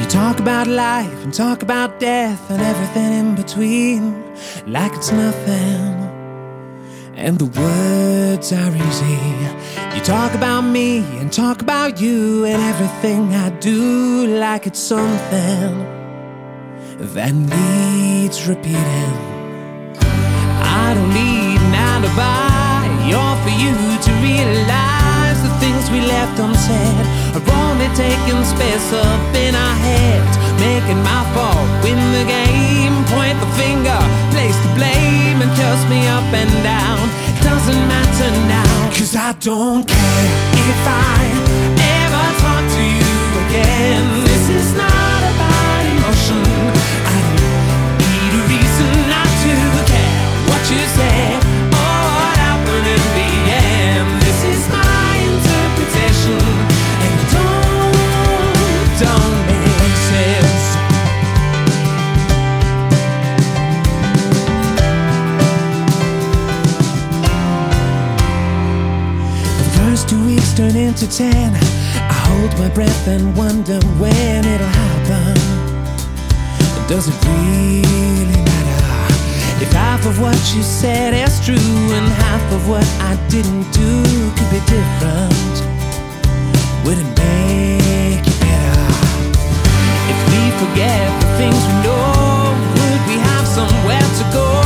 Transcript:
Talk about life and talk about death and everything in between, like it's nothing, and the words are easy. You talk about me and talk about you and everything I do, like it's something that needs repeating. I don't need an alibi or for you to realize the things we left unsaid are only taking space up in our heads, making my fault win the game. Point the finger, place the blame, and curse me up and down. It doesn't matter now, 'cause I don't care if I ever talk to you again. This is not about emotion. I don't need a reason not to care what you say or what happened in the end. This is my interpretation, and it don't make sense. The first 2 weeks turn into 10. I hold my breath and wonder when it'll happen. Does it really matter if half of what you said is true and half of what I didn't do could be different? Would it make it better if we forget the things we know? Would we have somewhere to go?